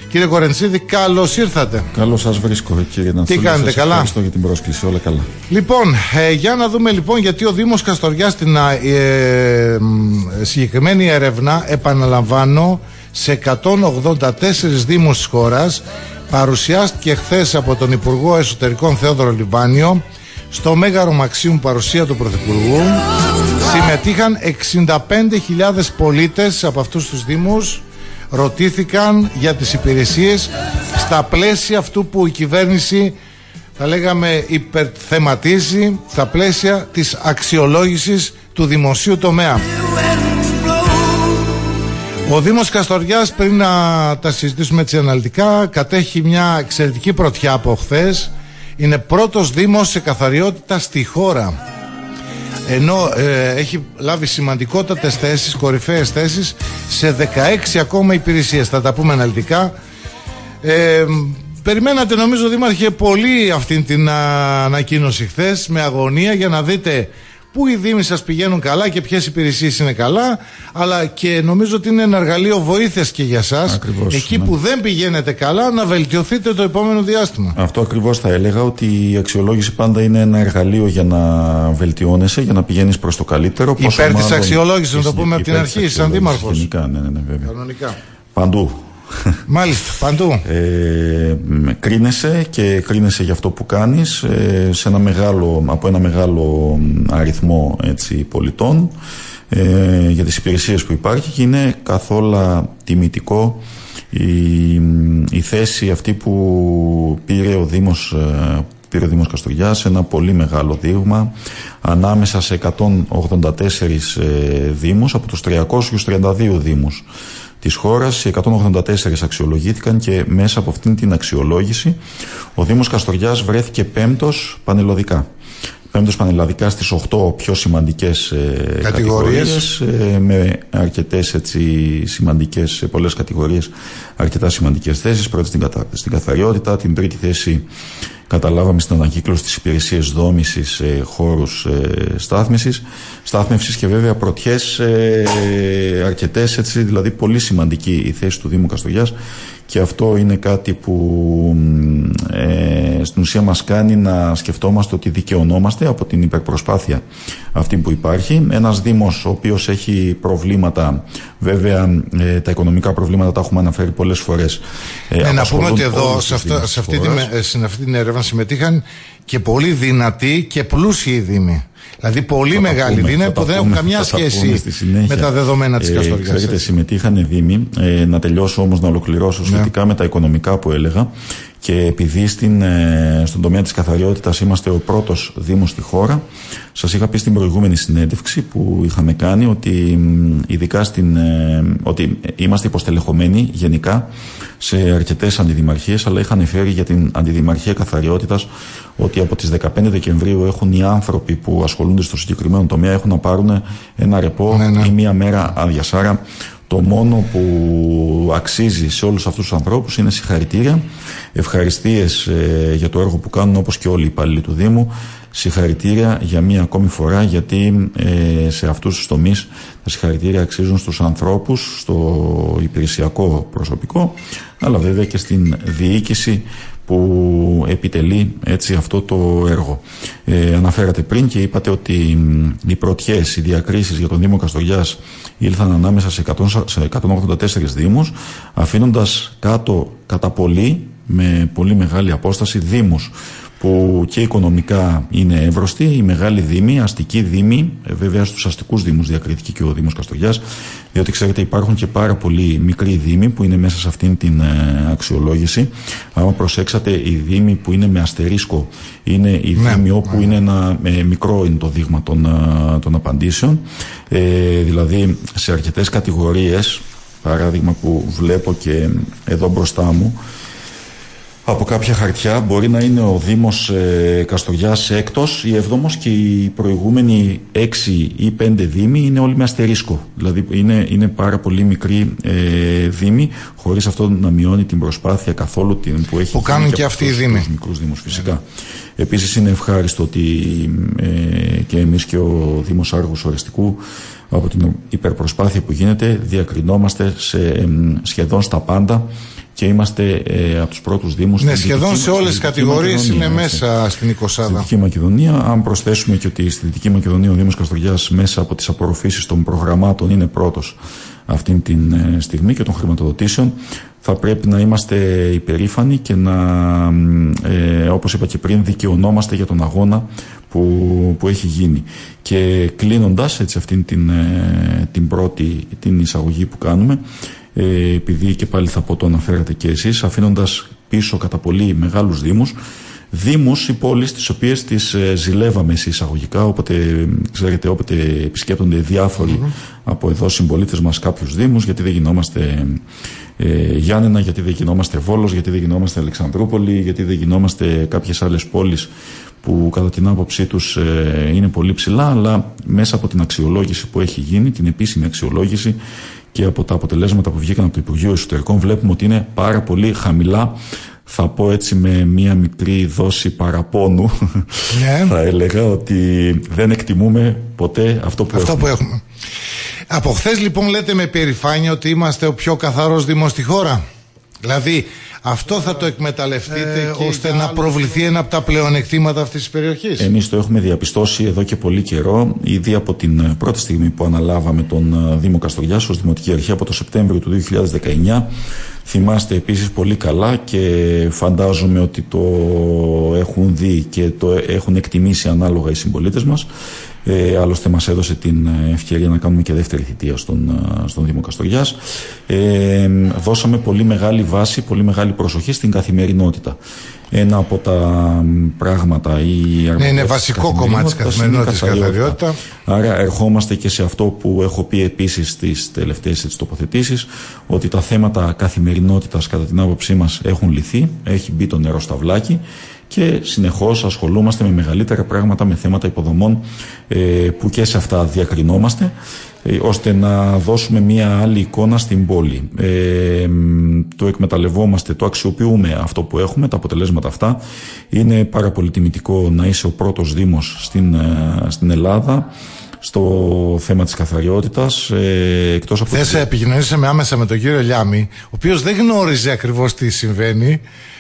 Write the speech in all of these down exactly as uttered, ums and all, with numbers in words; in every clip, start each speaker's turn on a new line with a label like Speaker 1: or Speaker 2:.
Speaker 1: Κύριε Κορεντσίδη, καλώς ήρθατε.
Speaker 2: Καλώς σας βρίσκω, κύριε Ναντσούλη.
Speaker 1: Τι κάνετε, καλά?
Speaker 2: Ευχαριστώ για την πρόσκληση, όλα καλά.
Speaker 1: Λοιπόν, ε, για να δούμε λοιπόν γιατί ο Δήμος Καστοριάς στην ε, ε, συγκεκριμένη έρευνα, επαναλαμβάνω, σε εκατόν ογδόντα τέσσερις δήμους της χώρας, παρουσιάστηκε χθες από τον Υπουργό Εσωτερικών Θεόδωρο Λιβάνιο στο Μέγαρο Μαξίμου, παρουσία του Πρωθυπουργού. Συμμετείχαν εξήντα πέντε χιλιάδες πολίτες από αυτούς τους δήμους, ρωτήθηκαν για τις υπηρεσίες στα πλαίσια αυτού που η κυβέρνηση, θα λέγαμε, υπερθεματίζει, στα πλαίσια της αξιολόγησης του δημοσίου τομέα. Ο Δήμος Καστοριάς, πριν να τα συζητήσουμε έτσι αναλυτικά, κατέχει μια εξαιρετική πρωτιά από χθες. Είναι πρώτος Δήμος σε καθαριότητα στη χώρα, ενώ ε, έχει λάβει σημαντικότατες θέσεις, κορυφαίες θέσεις σε δεκαέξι ακόμα υπηρεσίες. Θα τα πούμε αναλυτικά. ε, Περιμένατε, νομίζω, Δήμαρχε, πολύ αυτή την ανακοίνωση χθες, με αγωνία, για να δείτε πού οι δήμοι σας πηγαίνουν καλά και ποιες υπηρεσίες είναι καλά, αλλά και νομίζω ότι είναι ένα εργαλείο βοήθειας και για σας. Ακριβώς, εκεί ναι, που δεν πηγαίνετε καλά, να βελτιωθείτε το επόμενο διάστημα.
Speaker 2: Αυτό ακριβώς θα έλεγα, ότι η αξιολόγηση πάντα είναι ένα εργαλείο για να βελτιώνεσαι, για να πηγαίνεις προς το καλύτερο.
Speaker 1: Υπέρ της αξιολόγησης, να το πούμε από την αρχή, σαν δήμαρχος.
Speaker 2: Γενικά, ναι, ναι, ναι, βέβαια.
Speaker 1: Κανονικά.
Speaker 2: Παντού.
Speaker 1: Μάλιστα, παντού.
Speaker 2: Ε, κρίνεσαι και κρίνεσαι για αυτό που κάνεις ε, σε ένα μεγάλο, από ένα μεγάλο αριθμό, έτσι, πολιτών, ε, για τις υπηρεσίες που υπάρχει, και είναι καθόλου τιμητικό η, η θέση αυτή που πήρε ο Δήμος, πήρε ο Δήμος Καστοριάς, ένα πολύ μεγάλο δείγμα ανάμεσα σε εκατόν ογδόντα τέσσερις ε, δήμους από τους τριακόσιους τριάντα δύο δήμους της χώρας. Οι εκατόν ογδόντα τέσσερις αξιολογήθηκαν και μέσα από αυτήν την αξιολόγηση ο Δήμος Καστοριάς βρέθηκε πέμπτος πανελλαδικά. Πέμπτος πανελλαδικά στις οκτώ πιο σημαντικές ε, κατηγορίες, ε, με αρκετές, έτσι, σημαντικές, σε πολλές κατηγορίες, αρκετά σημαντικές θέσεις. Πρώτη στην, κατα, στην καθαριότητα, την τρίτη θέση καταλάβαμε στην ανακύκλωση της υπηρεσίας δόμησης, ε, χώρους ε, στάθμισης, στάθμευσης, και βέβαια πρωτιές ε, αρκετές, έτσι, δηλαδή πολύ σημαντική η θέση του Δήμου Καστοριάς, και αυτό είναι κάτι που ε, στην ουσία μας κάνει να σκεφτόμαστε ότι δικαιωνόμαστε από την υπερπροσπάθεια αυτή που υπάρχει. Ένας Δήμος ο οποίος έχει προβλήματα, βέβαια ε, τα οικονομικά προβλήματα τα έχουμε αναφέρει πολλές φορές. Ε,
Speaker 1: ναι, να πούμε ότι εδώ σε, αυτά, σε, αυτή τη, σε αυτή την έρευνα συμμετείχαν και πολύ δυνατοί και πλούσιοι δήμοι. Δηλαδή πολύ θα μεγάλη δύναμη που δεν έχουν καμιά σχέση με τα δεδομένα της Καστοριάς. Ε, ξέρετε, συμμετείχαν δήμοι, ε, να τελειώσω όμως, να ολοκληρώσω σχετικά ναι. με τα οικονομικά που έλεγα. Και επειδή στην, ε, στον τομέα της καθαριότητας είμαστε ο πρώτος Δήμος στη χώρα, σας είχα πει στην προηγούμενη συνέντευξη που είχαμε κάνει ότι ειδικά στην, ε, ότι είμαστε υποστελεχωμένοι γενικά σε αρκετές αντιδημαρχίες, αλλά είχα αναφέρει για την αντιδημαρχία καθαριότητας ότι από τις δεκαπέντε Δεκεμβρίου έχουν οι άνθρωποι που ασχολούνται στο συγκεκριμένο τομέα έχουν να πάρουν ένα ρεπό ναι, ναι. ή μία μέρα άδειας. Άρα το μόνο που αξίζει σε όλους αυτούς τους ανθρώπους είναι συγχαρητήρια, ευχαριστίες ε, για το έργο που κάνουν, όπως και όλοι οι υπάλληλοι του Δήμου. Συγχαρητήρια για μία ακόμη φορά, γιατί ε, σε αυτούς τους τομείς τα συγχαρητήρια αξίζουν στους ανθρώπους, στο υπηρεσιακό προσωπικό, αλλά βέβαια και στην διοίκηση που επιτελεί, έτσι, αυτό το έργο. Ε, αναφέρατε πριν και είπατε ότι οι πρωτιές, οι διακρίσεις για τον Δήμο Καστοριάς ήλθαν ανάμεσα σε, εκατό, σε εκατόν ογδόντα τέσσερις δήμους, αφήνοντας κάτω κατά πολύ, με πολύ μεγάλη απόσταση, δήμους που και οικονομικά είναι εύρωστοι, οι μεγάλοι δήμοι, αστικοί δήμοι, βέβαια στους αστικούς δήμους διακρίθηκε και ο Δήμος Καστοριάς, διότι ξέρετε υπάρχουν και πάρα πολλοί μικροί δήμοι που είναι μέσα σε αυτήν την ε, αξιολόγηση. Άμα προσέξατε, οι δήμοι που είναι με αστερίσκο είναι οι ναι, δήμοι όπου ναι. είναι ένα ε, μικρό είναι το δείγμα των, ε, των απαντήσεων, ε, δηλαδή σε αρκετές κατηγορίες, παράδειγμα που βλέπω και εδώ μπροστά μου, από κάποια χαρτιά μπορεί να είναι ο Δήμος ε, Καστοριάς έκτος ή έβδομος και οι προηγούμενοι έξι ή πέντε δήμοι είναι όλοι με αστερίσκο. Δηλαδή είναι, είναι πάρα πολύ μικροί ε, δήμοι, χωρίς αυτό να μειώνει την προσπάθεια καθόλου την, που έχει που κάνουν και αυτοί οι δήμοι.
Speaker 2: Τους μικρούς δήμους, φυσικά. Yeah. Επίσης είναι ευχάριστο ότι ε, και εμείς και ο Δήμος Άργους Ορεστικού, από την υπερπροσπάθεια που γίνεται, διακρινόμαστε σε, ε, σχεδόν στα πάντα και είμαστε ε, από τους πρώτους δήμους.
Speaker 1: Ναι, σχεδόν Δυτική, σε όλες τις κατηγορίες είναι μέσα στην εικοσάδα.
Speaker 2: Στη Δυτική Μακεδονία, αν προσθέσουμε και ότι στη Δυτική Μακεδονία ο Δήμος Καστοριάς μέσα από τις απορροφήσεις των προγραμμάτων είναι πρώτος αυτή τη ε, στιγμή και των χρηματοδοτήσεων, θα πρέπει να είμαστε υπερήφανοι και να, ε, όπως είπα και πριν, δικαιωνόμαστε για τον αγώνα που, που έχει γίνει. Και κλείνοντας έτσι αυτήν την, ε, την πρώτη την εισαγωγή που κάνουμε, ε, επειδή και πάλι θα πω το αναφέρατε και εσείς, αφήνοντας πίσω κατά πολύ μεγάλους δήμους, δήμους ή πόλεις τις οποίες τις ε, ζηλεύαμε σε εισαγωγικά, όποτε, ξέρετε, όποτε επισκέπτονται διάφοροι mm-hmm. από εδώ συμπολίτες μας κάποιους δήμους, γιατί δεν γινόμαστε ε, Γιάννενα, γιατί δεν γινόμαστε Βόλος, γιατί δεν γινόμαστε Αλεξανδρούπολη, γιατί δεν γινόμαστε κάποιες άλλες πόλεις που κατά την άποψή τους ε, είναι πολύ ψηλά, αλλά μέσα από την αξιολόγηση που έχει γίνει, την επίσημη αξιολόγηση και από τα αποτελέσματα που βγήκαν από το Υπουργείο Εσωτερικών, βλέπουμε ότι είναι πάρα πολύ χαμηλά. Θα πω έτσι με μία μικρή δόση παραπόνου, ναι. θα έλεγα ότι δεν εκτιμούμε ποτέ αυτό που
Speaker 1: αυτό
Speaker 2: έχουμε.
Speaker 1: Που έχουμε. Από χθες λοιπόν λέτε με περηφάνεια ότι είμαστε ο πιο καθαρός δήμος στη χώρα. Δηλαδή αυτό θα το εκμεταλλευτείτε ε, και ώστε να προβληθεί ένα από τα πλεονεκτήματα αυτής της περιοχής.
Speaker 2: Εμείς το έχουμε διαπιστώσει εδώ και πολύ καιρό, ήδη από την πρώτη στιγμή που αναλάβαμε τον Δήμο Καστοριάς ως Δημοτική Αρχή από το Σεπτέμβριο του δύο χιλιάδες δεκαεννιά. Θυμάστε επίσης πολύ καλά και φαντάζομαι ότι το έχουν δει και το έχουν εκτιμήσει ανάλογα οι συμπολίτες μας. Ε, άλλωστε μας έδωσε την ευκαιρία να κάνουμε και δεύτερη θητεία στον, στον Δήμο Καστοριάς. Ε, δώσαμε πολύ μεγάλη βάση, πολύ μεγάλη προσοχή στην καθημερινότητα. Ένα από τα πράγματα ή
Speaker 1: ναι, είναι βασικό κομμάτι της καθημερινότητας η καθαριότητα.
Speaker 2: Άρα ερχόμαστε και σε αυτό που έχω πει επίσης στις τελευταίες τις τοποθετήσεις, ότι τα θέματα καθημερινότητας κατά την άποψή μας έχουν λυθεί, έχει μπει το νερό στα βλάκι και συνεχώς ασχολούμαστε με μεγαλύτερα πράγματα, με θέματα υποδομών ε, που και σε αυτά διακρινόμαστε, ε, ώστε να δώσουμε μια άλλη εικόνα στην πόλη. Ε, το εκμεταλλευόμαστε, το αξιοποιούμε αυτό που έχουμε, τα αποτελέσματα αυτά. Είναι πάρα πολύ τιμητικό να είσαι ο πρώτος δήμος στην, ε, στην Ελλάδα στο θέμα της καθαριότητας. Ε, εκτός από
Speaker 1: Θες, επικοινωνήσαμε άμεσα με τον κύριο Λιάμη, ο οποίος δεν γνώριζε ακριβώς τι συμβαίνει.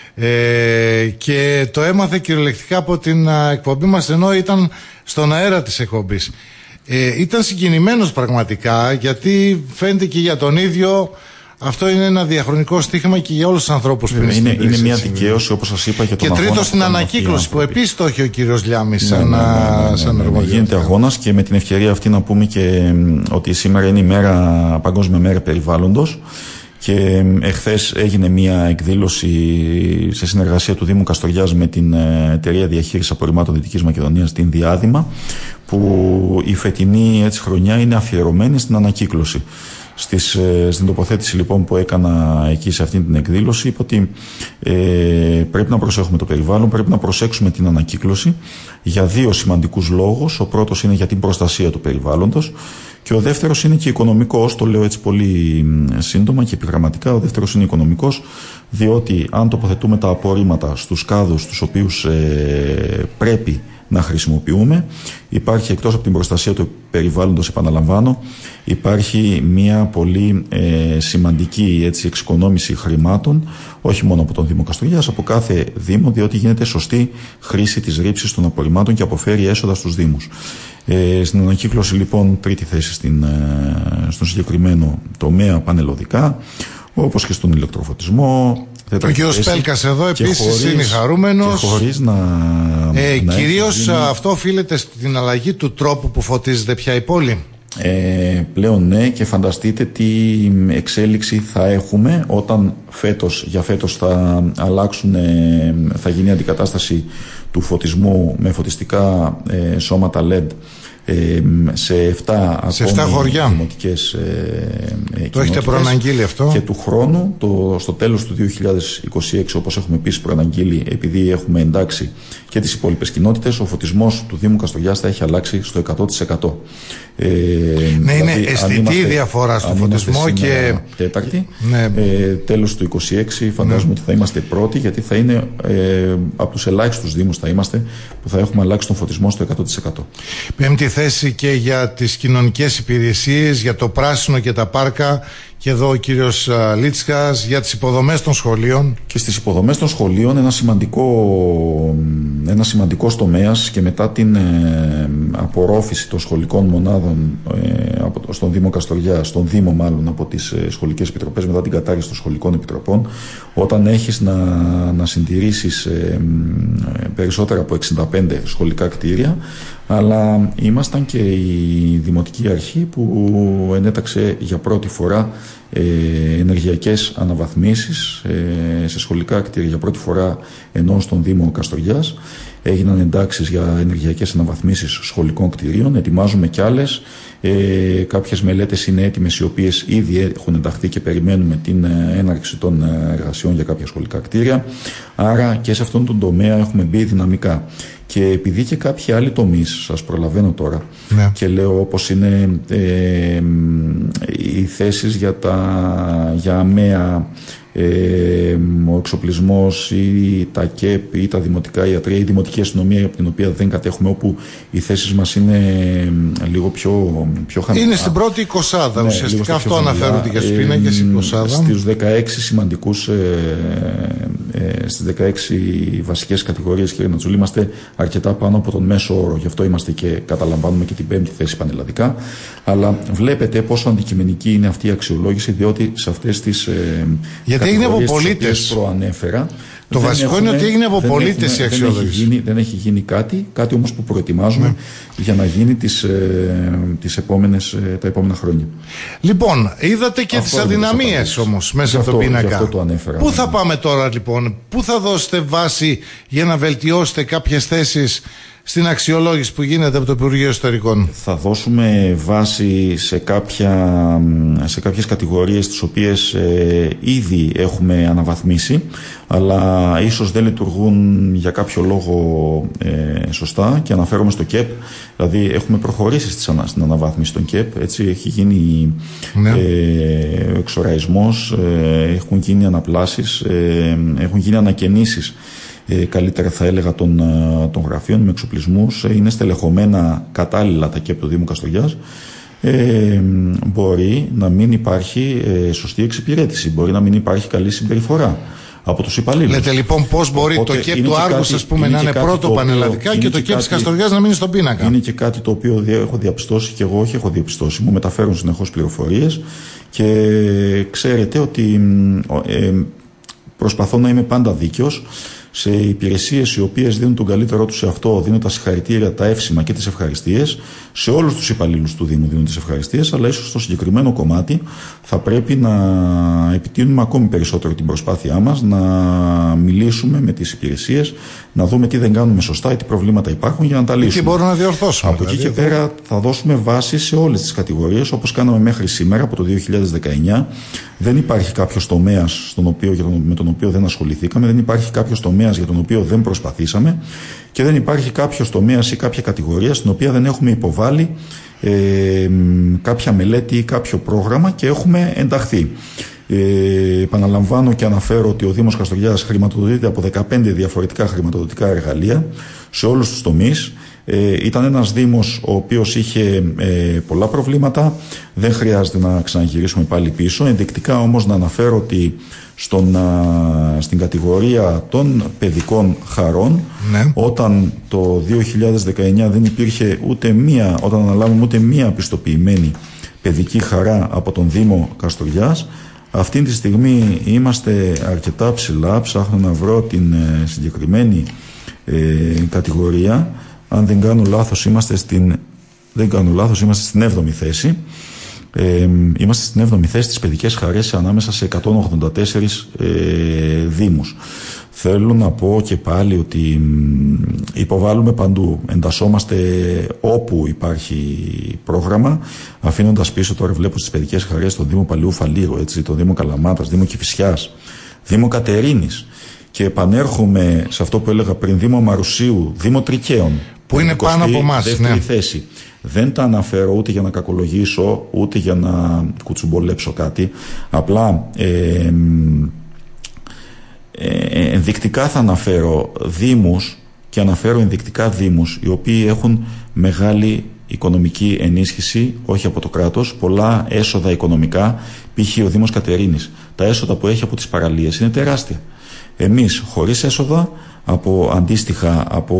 Speaker 1: Ε, και το έμαθε κυριολεκτικά από την α, εκπομπή μας, ενώ ήταν στον αέρα της εκπομπής. Ε, ήταν συγκινημένος πραγματικά, γιατί φαίνεται και για τον ίδιο αυτό είναι ένα διαχρονικό στίχημα και για όλους τους ανθρώπους που είναι,
Speaker 2: είναι, είναι, είναι μια δικαίωση, όπως σας είπα, για τον
Speaker 1: και
Speaker 2: αγώνα.
Speaker 1: Και τρίτο στην ανακύκλωση που επίσης το έχει ο κύριος Λιάμης
Speaker 2: ναι,
Speaker 1: σαν,
Speaker 2: ναι, ναι, ναι,
Speaker 1: σαν
Speaker 2: ναι, ναι, ναι, γίνεται αγώνας, και με την ευκαιρία αυτή να πούμε και ότι σήμερα είναι η μέρα, Παγκόσμια Μέρα Περιβάλλοντος. Και εχθές έγινε μια εκδήλωση σε συνεργασία του Δήμου Καστοριάς με την Εταιρεία Διαχείρισης Απορριμμάτων Δυτικής Μακεδονίας, την Διάδημα, που η φετινή έτσι χρονιά είναι αφιερωμένη στην ανακύκλωση. Στις, στην τοποθέτηση λοιπόν που έκανα εκεί σε αυτή την εκδήλωση, είπα ότι ε, πρέπει να προσέχουμε το περιβάλλον, πρέπει να προσέξουμε την ανακύκλωση για δύο σημαντικούς λόγους. Ο πρώτος είναι για την προστασία του περιβάλλοντος και ο δεύτερος είναι και οικονομικός. Το λέω έτσι πολύ σύντομα και επιγραμματικά. Ο δεύτερος είναι οικονομικός, διότι αν τοποθετούμε τα απορρίμματα στους κάδους τους οποίους ε, πρέπει να χρησιμοποιούμε, υπάρχει, εκτός από την προστασία του περιβάλλοντος, επαναλαμβάνω, υπάρχει μια πολύ ε, σημαντική έτσι, εξοικονόμηση χρημάτων, όχι μόνο από τον Δήμο Καστοριάς, από κάθε Δήμο, διότι γίνεται σωστή χρήση της ρήψης των απορριμμάτων και αποφέρει έσοδα στους Δήμους. Ε, στην ανακύκλωση λοιπόν τρίτη θέση στην, ε, στον συγκεκριμένο τομέα πανελλοδικά, όπως και στον ηλεκτροφωτισμό.
Speaker 1: Ο κ. Σπέλκας εδώ επίσης είναι χαρούμενος.
Speaker 2: Και χωρίς να,
Speaker 1: ε,
Speaker 2: να
Speaker 1: κυρίως
Speaker 2: γίνει...
Speaker 1: αυτό οφείλεται στην αλλαγή του τρόπου που φωτίζεται πια η πόλη.
Speaker 2: Ε, πλέον ναι, και φανταστείτε τι εξέλιξη θα έχουμε όταν φέτος, για φέτος θα αλλάξουν, ε, θα γίνει αντικατάσταση του φωτισμού με φωτιστικά ε, σώματα ελ ι ντι ε, σε επτά
Speaker 1: χωριά
Speaker 2: δημοτικές ε,
Speaker 1: το έχετε προαναγγείλει αυτό.
Speaker 2: Και του χρόνου, το, στο τέλος του δύο χιλιάδες είκοσι έξι, όπως έχουμε επίσης προαναγγείλει, επειδή έχουμε εντάξει και τις υπόλοιπες κοινότητες, ο φωτισμός του Δήμου Καστοριάς θα έχει αλλάξει στο εκατό τοις εκατό.
Speaker 1: Ε, ναι, δηλαδή, είναι αισθητή η διαφορά στο φωτισμό και
Speaker 2: τέταρτη,
Speaker 1: ναι.
Speaker 2: ε, τέλος του είκοσι έξι φαντάζομαι ναι. ότι θα είμαστε πρώτοι, γιατί θα είναι ε, από τους ελάχιστους Δήμους θα είμαστε που θα έχουμε αλλάξει τον φωτισμό στο εκατό τοις εκατό.
Speaker 1: Πέμπτη, θέση και για τις κοινωνικές υπηρεσίες, για το πράσινο και τα πάρκα, και εδώ ο κύριος Λίτσκας για τις υποδομές των σχολείων.
Speaker 2: Και στις υποδομές των σχολείων ένα σημαντικό, ένα σημαντικός τομέας, και μετά την ε, απορρόφηση των σχολικών μονάδων ε, από, στον Δήμο Καστοριά, στον Δήμο μάλλον από τις ε, σχολικές επιτροπές, μετά την κατάργηση των σχολικών επιτροπών, όταν έχεις να, να συντηρήσεις ε, ε, περισσότερα από εξήντα πέντε σχολικά κτίρια, αλλά ήμασταν και η Δημοτική Αρχή που ενέταξε για πρώτη φορά ε, ενεργειακές αναβαθμίσεις ε, σε σχολικά κτίρια, για πρώτη φορά ενώ στον Δήμο Καστοριάς έγιναν εντάξεις για ενεργειακές αναβαθμίσεις σχολικών κτιρίων. Ετοιμάζουμε κι άλλες. Ε, κάποιες μελέτες είναι έτοιμες, οι οποίες ήδη έχουν ενταχθεί και περιμένουμε την έναρξη των εργασιών για κάποια σχολικά κτίρια. Άρα και σε αυτόν τον τομέα έχουμε μπει δυναμικά. Και επειδή και κάποιοι άλλοι τομείς, σας προλαβαίνω τώρα, ναι, και λέω, όπως είναι ε, οι θέσεις για, τα, για ΑΜΕΑ, ε, ο εξοπλισμός ή τα ΚΕΠ ή τα δημοτικά ιατρία ή η δημοτική αστυνομία, από την οποία δεν κατέχουμε, όπου οι θέσεις μας είναι λίγο πιο, πιο χαμηλά.
Speaker 1: Είναι στην πρώτη εικοσάδα, ναι, ουσιαστικά αυτό αναφέρονται και στους πίνακες, η εικοσάδα.
Speaker 2: Στους δεκαέξι σημαντικούς, ε, ε, στις δεκαέξι βασικές κατηγορίες, κύριε Νατσούλη, είμαστε αρκετά πάνω από τον μέσο όρο. Γι' αυτό είμαστε και καταλαμβάνουμε και την πέμπτη θέση πανελλαδικά. Αλλά βλέπετε πόσο αντικειμενική είναι αυτή η αξιολόγηση, διότι σε αυτές τις ε,
Speaker 1: γιατί έγινε από πολίτες.
Speaker 2: Προανέφερα.
Speaker 1: Το βασικό έχουμε, είναι ότι έγινε από πολίτες η αξιολόγηση.
Speaker 2: Δεν έχει γίνει, δεν έχει γίνει κάτι, κάτι όμως που προετοιμάζουμε, ναι, για να γίνει τις, ε, τις επόμενες, ε, τα επόμενα χρόνια.
Speaker 1: Λοιπόν, είδατε και αυτό τις αδυναμίες όμως μέσα από το πίνακα. Πού θα πάμε τώρα λοιπόν, πού θα δώσετε βάση για να βελτιώσετε κάποιες θέσεις στην αξιολόγηση που γίνεται από το Υπουργείο Εσωτερικών?
Speaker 2: Θα δώσουμε βάση σε, κάποια, σε κάποιες κατηγορίες τις οποίες ε, ήδη έχουμε αναβαθμίσει, αλλά ίσως δεν λειτουργούν για κάποιο λόγο ε, σωστά, και αναφέρομαι στο ΚΕΠ. Δηλαδή έχουμε προχωρήσει στην αναβάθμιση των ΚΕΠ, έτσι, έχει γίνει, ναι, ε, ο εξοραϊσμός, ε, έχουν γίνει αναπλάσεις, ε, έχουν γίνει ανακαινήσεις, Ε, καλύτερα θα έλεγα των, των γραφείων με εξοπλισμούς. Ε, είναι στελεχωμένα κατάλληλα τα ΚΕΠ του Δήμου Καστοριάς. Ε, μπορεί να μην υπάρχει ε, σωστή εξυπηρέτηση, μπορεί να μην υπάρχει καλή συμπεριφορά από τους υπαλλήλους.
Speaker 1: Λέτε λοιπόν πώς μπορεί Οπότε, το ΚΕΠ του Άργους, ας πούμε, να είναι πρώτο πανελλαδικά και, και το ΚΕΠ της Καστοριάς να μείνει στον πίνακα?
Speaker 2: Είναι και κάτι το οποίο έχω διαπιστώσει, και εγώ όχι έχω διαπιστώσει, μου μεταφέρουν συνεχώς πληροφορίες, και ξέρετε ότι ε, προσπαθώ να είμαι πάντα δίκαιος σε υπηρεσίες οι οποίες δίνουν τον καλύτερό τους σε αυτό, δίνουν τα συγχαρητήρια, τα εύσημα και τις ευχαριστίες. Σε όλους τους υπαλλήλους του Δήμου δίνουν τις ευχαριστίες, αλλά ίσως στο συγκεκριμένο κομμάτι θα πρέπει να επιτείνουμε ακόμη περισσότερο την προσπάθειά μας, να μιλήσουμε με τις υπηρεσίες, να δούμε τι δεν κάνουμε σωστά ή τι προβλήματα υπάρχουν για να τα λύσουμε.
Speaker 1: Τι μπορούμε να διορθώσουμε.
Speaker 2: Από δηλαδή, εκεί και εδώ πέρα θα δώσουμε βάση σε όλες τις κατηγορίες, όπως κάναμε μέχρι σήμερα από το δύο χιλιάδες δεκαεννιά. Δεν υπάρχει κάποιος τομέας στον οποίο, με τον οποίο δεν ασχοληθήκαμε, δεν υπάρχει κάποιος τομέας για τον οποίο δεν προσπαθήσαμε, και δεν υπάρχει κάποιος τομέας ή κάποια κατηγορία στην οποία δεν έχουμε υποβάλει ε, κάποια μελέτη ή κάποιο πρόγραμμα και έχουμε ενταχθεί. Ε, επαναλαμβάνω και αναφέρω ότι ο Δήμος Καστοριάς χρηματοδοτείται από δεκαπέντε διαφορετικά χρηματοδοτικά εργαλεία σε όλους τους τομείς. Ε, ήταν ένας Δήμος ο οποίος είχε ε, πολλά προβλήματα, δεν χρειάζεται να ξαναγυρίσουμε πάλι πίσω. Ενδεικτικά όμως να αναφέρω ότι στον, α, στην κατηγορία των παιδικών χαρών, ναι, όταν το δύο χιλιάδες δεκαεννιά δεν υπήρχε ούτε μία, όταν αναλάβουμε ούτε μία πιστοποιημένη παιδική χαρά από τον Δήμο Καστοριάς, αυτή τη στιγμή είμαστε αρκετά ψηλά. Ψάχνω να βρω την ε, συγκεκριμένη ε, κατηγορία. Αν δεν κάνω λάθος είμαστε στην, δεν κάνω λάθος, είμαστε στην έβδομη θέση. Ε, είμαστε στην έβδομη θέση στις παιδικές χαρές ανάμεσα σε εκατόν ογδόντα τέσσερις ε, δήμους. Θέλω να πω και πάλι ότι υποβάλλουμε παντού, εντασσόμαστε όπου υπάρχει πρόγραμμα, αφήνοντας πίσω, τώρα βλέπω στις παιδικές χαρές, τον Δήμο Παλαιού Φαλήρου, έτσι, τον Δήμο Καλαμάτας, Δήμο Κηφισιάς, Δήμο Κατερίνης, και επανέρχομαι σε αυτό που έλεγα πριν, Δήμο Μαρουσίου, Δήμο Τρικαίων,
Speaker 1: που είναι πάνω από εμάς,
Speaker 2: δεύτερη
Speaker 1: ναι,
Speaker 2: θέση. Δεν τα αναφέρω ούτε για να κακολογήσω, ούτε για να κουτσουμπολέψω κάτι, απλά ε, ε, ενδεικτικά θα αναφέρω δήμους, και αναφέρω ενδεικτικά δήμους οι οποίοι έχουν μεγάλη οικονομική ενίσχυση, όχι από το κράτος, πολλά έσοδα οικονομικά, π.χ. ο Δήμος Κατερίνης. Τα έσοδα που έχει από τις παραλίες είναι τεράστια. Εμείς χωρίς έσοδα, από αντίστοιχα από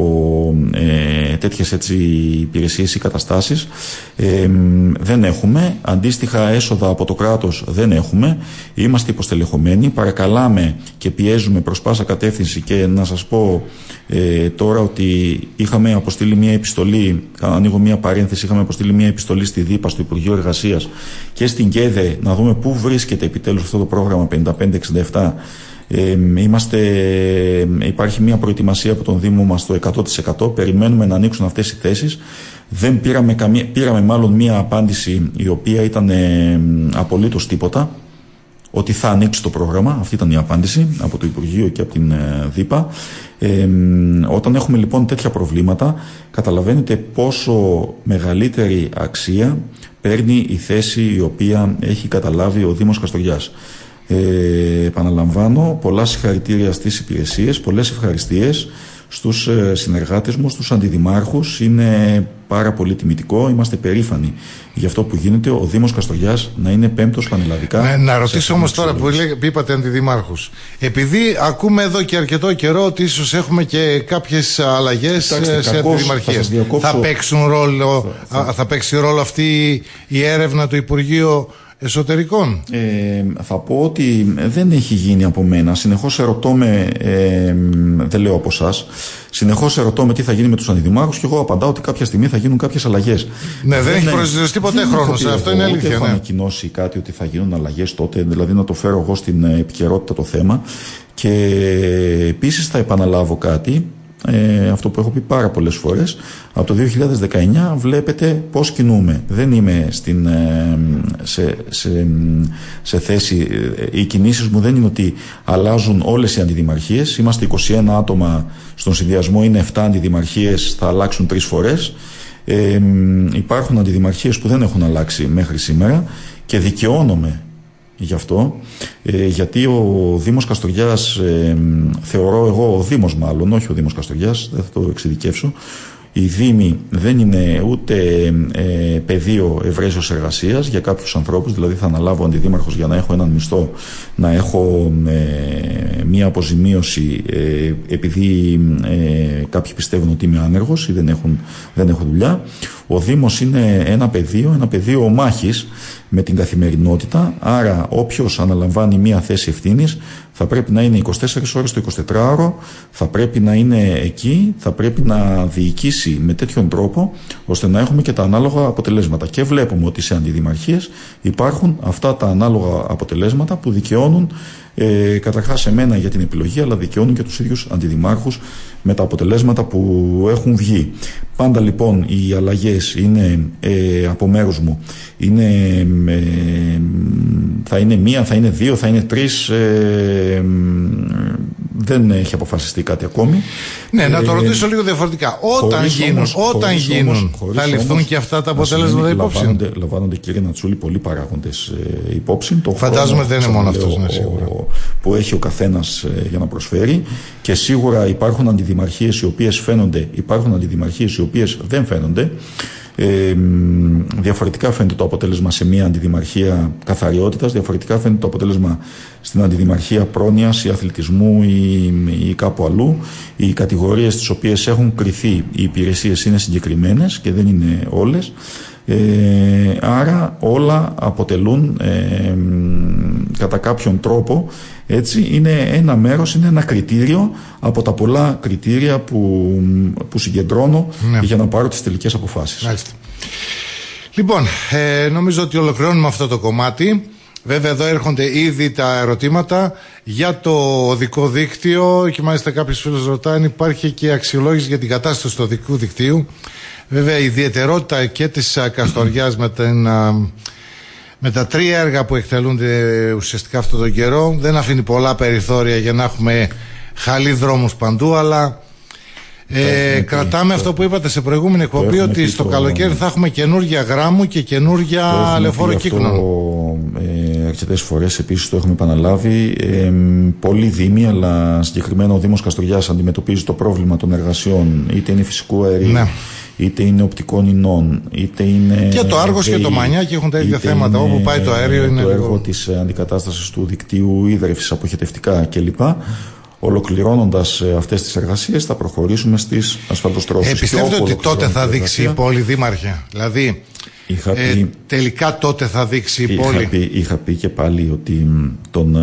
Speaker 2: ε, τέτοιες έτσι υπηρεσίες ή καταστάσεις ε, δεν έχουμε, αντίστοιχα έσοδα από το κράτος δεν έχουμε, είμαστε υποστελεχωμένοι, παρακαλάμε και πιέζουμε προς πάσα κατεύθυνση. Και να σας πω ε, τώρα ότι είχαμε αποστείλει μια επιστολή, ανοίγω μια παρένθεση, είχαμε αποστείλει μια επιστολή στη ΔΥΠΑ, στο Υπουργείο Εργασίας και στην ΚΕΔΕ, να δούμε πού βρίσκεται επιτέλους αυτό το πρόγραμμα πενήντα πέντε εξήντα επτά. Ε, είμαστε, υπάρχει μια προετοιμασία από τον Δήμο μας στο εκατό τοις εκατό. Περιμένουμε να ανοίξουν αυτές οι θέσεις. Δεν πήραμε, καμία, πήραμε μάλλον μια απάντηση η οποία ήταν ε, απολύτως τίποτα, ότι θα ανοίξει το πρόγραμμα. Αυτή ήταν η απάντηση από το Υπουργείο και από την ε, ΔΥΠΑ. Ε, όταν έχουμε λοιπόν τέτοια προβλήματα, καταλαβαίνετε πόσο μεγαλύτερη αξία παίρνει η θέση η οποία έχει καταλάβει ο Δήμος Καστοριάς. Ε, επαναλαμβάνω, πολλά συγχαρητήρια στις υπηρεσίες, πολλές ευχαριστίες στους ε, συνεργάτες μου, στους αντιδημάρχους. Είναι πάρα πολύ τιμητικό, είμαστε περήφανοι για αυτό που γίνεται. Ο Δήμος Καστοριάς να είναι πέμπτος πανελλαδικά.
Speaker 1: Ναι, να ρωτήσω όμως τώρα που, που είπατε αντιδημάρχους, επειδή ακούμε εδώ και αρκετό καιρό ότι ίσως έχουμε και κάποιες αλλαγές Κοιτάξτε, σε αντιδημαρχίες, θα, θα, παίξουν ρόλο, θα, θα... θα παίξει ρόλο αυτή η έρευνα του Υπουργείου Εσωτερικών?
Speaker 2: Ε, θα πω ότι δεν έχει γίνει από μένα. Συνεχώς ερωτώ με, ε, δεν λέω από εσάς, συνεχώς ερωτώ με τι θα γίνει με τους αντιδημάρχους και εγώ απαντάω ότι κάποια στιγμή θα γίνουν κάποιες αλλαγές.
Speaker 1: Ναι, δεν, δεν έχει προσδιοριστεί ποτέ χρόνος. Αυτό είναι αλήθεια. Δεν
Speaker 2: έχω
Speaker 1: ναι.
Speaker 2: ανακοινώσει κάτι ότι θα γίνουν αλλαγές τότε, δηλαδή να το φέρω εγώ στην επικαιρότητα το θέμα. Και επίσης θα επαναλάβω κάτι. Ε, αυτό που έχω πει πάρα πολλές φορές, από το δύο χιλιάδες δεκαεννιά βλέπετε πώς κινούμε. Δεν είμαι στην, ε, σε, σε, σε θέση, οι κινήσεις μου δεν είναι ότι αλλάζουν όλες οι αντιδημαρχίες. Είμαστε είκοσι ένα άτομα στον συνδυασμό, είναι επτά αντιδημαρχίες, θα αλλάξουν τρεις φορές. Ε, υπάρχουν αντιδημαρχίες που δεν έχουν αλλάξει μέχρι σήμερα και δικαιώνομαι γι' αυτό, ε, γιατί ο Δήμος Καστοριάς, ε, θεωρώ εγώ, ο Δήμος μάλλον, όχι ο Δήμος Καστοριάς, δεν θα το εξειδικεύσω, οι Δήμοι δεν είναι ούτε ε, πεδίο ευρέσεως εργασίας για κάποιους ανθρώπους, δηλαδή θα αναλάβω αντιδήμαρχος για να έχω έναν μισθό, να έχω ε, μία αποζημίωση ε, επειδή ε, κάποιοι πιστεύουν ότι είμαι άνεργος ή δεν έχουν, δεν έχω δουλειά. Ο Δήμος είναι ένα πεδίο, ένα πεδίο μάχης με την καθημερινότητα, άρα όποιος αναλαμβάνει μία θέση ευθύνης θα πρέπει να είναι είκοσι τέσσερις ώρες το εικοσιτετράωρο, θα πρέπει να είναι εκεί, θα πρέπει να διοικήσει με τέτοιον τρόπο ώστε να έχουμε και τα ανάλογα αποτελέσματα. Και βλέπουμε ότι σε αντιδημαρχίες υπάρχουν αυτά τα ανάλογα αποτελέσματα που δικαιώνουν ε, καταρχάς εμένα για την επιλογή, αλλά δικαιώνουν και τους ίδιους αντιδημάρχους με τα αποτελέσματα που έχουν βγει. Πάντα λοιπόν οι αλλαγές είναι ε, από μέρους μου, είναι, ε, θα είναι μία, θα είναι δύο, θα είναι τρεις, ε, δεν έχει αποφασιστεί κάτι ακόμη.
Speaker 1: Ναι, ε, να το ρωτήσω λίγο διαφορετικά. Όταν γίνουν, όμως, όταν γίνουν όμως, θα ληφθούν όμως, και αυτά τα αποτέλεσματα υπόψη.
Speaker 2: Λαμβάνονται, λαμβάνονται, κύριε Νατσούλη, πολλοί παράγοντες ε, υπόψη. Το
Speaker 1: Φαντάζομαι
Speaker 2: χρόνο,
Speaker 1: δεν είναι μόνο αυτός, ναι, σίγουρα.
Speaker 2: Ο, που έχει ο καθένας ε, για να προσφέρει, και σίγουρα υπάρχουν αντιδημαρχίες οι οποίες φαίνονται, υπάρχουν αντιδημαρχίες οι οποίες δεν φαίνονται. Ε, διαφορετικά φαίνεται το αποτέλεσμα σε μια αντιδημαρχία καθαριότητας, διαφορετικά φαίνεται το αποτέλεσμα στην αντιδημαρχία πρόνοιας ή αθλητισμού ή, ή κάπου αλλού. Οι κατηγορίες στις οποίες έχουν κριθεί οι υπηρεσίες είναι συγκεκριμένες και δεν είναι όλες. Ε, άρα όλα αποτελούν ε, κατά κάποιον τρόπο, έτσι, είναι ένα μέρος, είναι ένα κριτήριο από τα πολλά κριτήρια που, που συγκεντρώνω, ναι, για να πάρω τις τελικές αποφάσεις.
Speaker 1: Μάλιστα. Λοιπόν, ε, νομίζω ότι ολοκληρώνουμε αυτό το κομμάτι. Βέβαια εδώ έρχονται ήδη τα ερωτήματα για το οδικό δίκτυο και μάλιστα κάποιος φίλος ρωτάει αν υπάρχει και αξιολόγηση για την κατάσταση του οδικού δικτύου. Βέβαια η ιδιαιτερότητα και της Καστοριάς με, την, με τα τρία έργα που εκτελούνται ουσιαστικά αυτόν τον καιρό δεν αφήνει πολλά περιθώρια για να έχουμε χαλί δρόμους παντού, αλλά ε, κρατάμε αυτό που είπατε σε προηγούμενη εκπομπή, ότι στο το... καλοκαίρι θα έχουμε καινούργια γράμμου και καινούργια λεωφόρο κύκνων.
Speaker 2: Ε, αρκετές φορές επίσης το έχουμε επαναλάβει. Ε, πολλοί δήμοι, αλλά συγκεκριμένα ο Δήμος Καστοριάς αντιμετωπίζει το πρόβλημα των εργασιών, είτε είναι φυσικού αερίου, ναι, είτε είναι οπτικών ινών, είτε είναι.
Speaker 1: Και το Άργος και το Μανιάκι έχουν τα ίδια θέματα. Όπου πάει το αέριο είναι.
Speaker 2: Το έργο της αντικατάστασης του δικτύου ίδρυυσης, αποχετευτικά κλπ. Ολοκληρώνοντας αυτές τις εργασίες, θα προχωρήσουμε στις ασφαλτοστρώσεις.
Speaker 1: Ε, πιστεύετε ότι τότε θα δείξει η πόλη, Δήμαρχε? Δηλαδή,
Speaker 2: είχα πει,
Speaker 1: ε, τελικά τότε θα δείξει η
Speaker 2: είχα
Speaker 1: πόλη.
Speaker 2: Πει, είχα πει και πάλι ότι τον,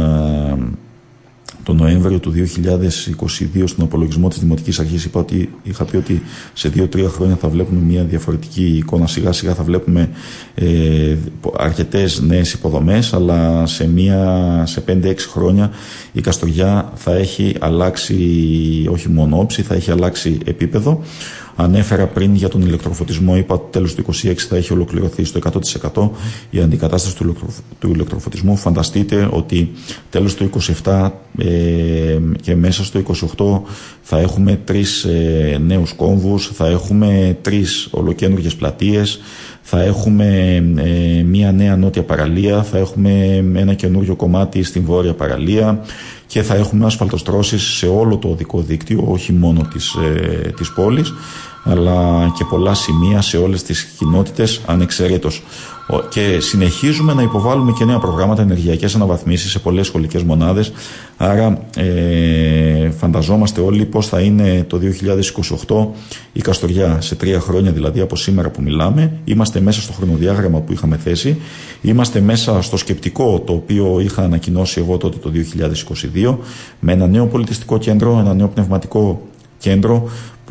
Speaker 2: τον Νοέμβριο του δύο χιλιάδες είκοσι δύο στον απολογισμό της Δημοτικής Αρχής είπα ότι, είχα πει ότι σε δύο τρία χρόνια θα βλέπουμε μια διαφορετική εικόνα. Σιγά σιγά θα βλέπουμε ε, αρκετές νέες υποδομές, αλλά σε, μια, σε πέντε έξι χρόνια η Καστοριά θα έχει αλλάξει όχι μόνο όψη, θα έχει αλλάξει επίπεδο. Ανέφερα πριν για τον ηλεκτροφωτισμό, είπα ότι τέλος του είκοσι έξι θα έχει ολοκληρωθεί στο εκατό τοις εκατό η αντικατάσταση του, ηλεκτρο, του ηλεκτροφωτισμού. Φανταστείτε ότι τέλος του είκοσι επτά ε, και μέσα στο είκοσι οκτώ θα έχουμε τρεις ε, νέους κόμβους, θα έχουμε τρεις ολοκαίνουργιες πλατείες, θα έχουμε ε, μία νέα νότια παραλία, θα έχουμε ένα καινούριο κομμάτι στην βόρεια παραλία και θα έχουμε ασφαλτοστρώσεις σε όλο το οδικό δίκτυο, όχι μόνο της, ε, της πόλης, αλλά και πολλά σημεία σε όλες τις κοινότητες ανεξαιρέτως. Και συνεχίζουμε να υποβάλουμε και νέα προγράμματα, ενεργειακές αναβαθμίσεις σε πολλές σχολικές μονάδες. Άρα ε, φανταζόμαστε όλοι πώς θα είναι το δύο χιλιάδες είκοσι οκτώ η Καστοριά, σε τρία χρόνια δηλαδή από σήμερα που μιλάμε. Είμαστε μέσα στο χρονοδιάγραμμα που είχαμε θέσει, είμαστε μέσα στο σκεπτικό το οποίο είχα ανακοινώσει εγώ τότε το δύο χιλιάδες είκοσι δύο, με ένα νέο πολιτιστικό κέντρο, ένα νέο πνευματικό κέντρο,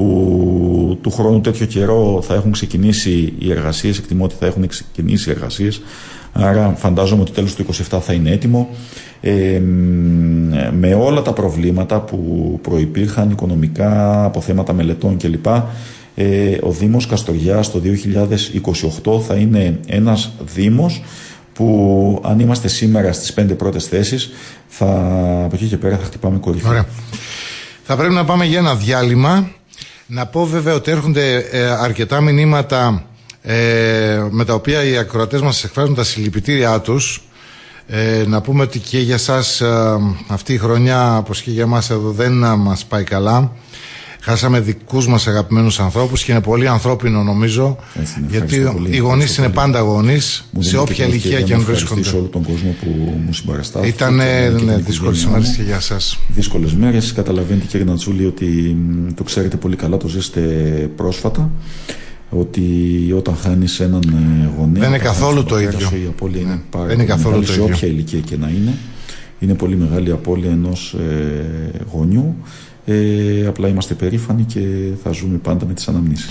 Speaker 2: που του χρόνου τέτοιο καιρό θα έχουν ξεκινήσει οι εργασίες, εκτιμώ ότι θα έχουν ξεκινήσει οι εργασίες, άρα φαντάζομαι ότι τέλος του είκοσι επτά θα είναι έτοιμο, ε, με όλα τα προβλήματα που προϋπήρχαν οικονομικά, από θέματα μελετών κλπ. Ε, ο Δήμος Καστοριάς το δύο χιλιάδες είκοσι οκτώ θα είναι ένας Δήμος που αν είμαστε σήμερα στις πέντε πρώτες θέσεις, θα, από εκεί και πέρα θα χτυπάμε κορυφή.
Speaker 1: Ωραία. Θα πρέπει να πάμε για ένα διάλειμμα. Να πω βέβαια ότι έρχονται ε, αρκετά μηνύματα ε, με τα οποία οι ακροατές μας εκφράζουν τα συλληπιτήριά τους. Ε, να πούμε ότι και για σας ε, αυτή η χρονιά, όπως και για εμάς εδώ, δεν μας πάει καλά. Χάσαμε δικούς μας αγαπημένους ανθρώπους και είναι πολύ ανθρώπινο νομίζω, είναι, γιατί πολύ, οι γονείς είναι πάντα γονείς, σε όποια ηλικία και αν βρίσκονται.
Speaker 2: Σε όλο τον κόσμο που μου συμπαραστάθηκε.
Speaker 1: Ήταν ναι, δύσκολες μέρες και για σας.
Speaker 2: Δύσκολες μέρες. Καταλαβαίνετε κύριε Νατσούλη ότι το ξέρετε πολύ καλά, το ζήσετε πρόσφατα, ότι όταν χάνεις έναν γονέα,
Speaker 1: δεν είναι καθόλου το ίδιο.
Speaker 2: Η απώλεια είναι πάρα
Speaker 1: δεν είναι καθόλου
Speaker 2: μεγάλη,
Speaker 1: το
Speaker 2: σε
Speaker 1: ίδιο.
Speaker 2: όποια ηλικία και να είναι. Είναι πολύ μεγάλη η απώλεια ενός ε, γονιού. Ε, απλά είμαστε περήφανοι και θα ζούμε πάντα με τις αναμνήσεις.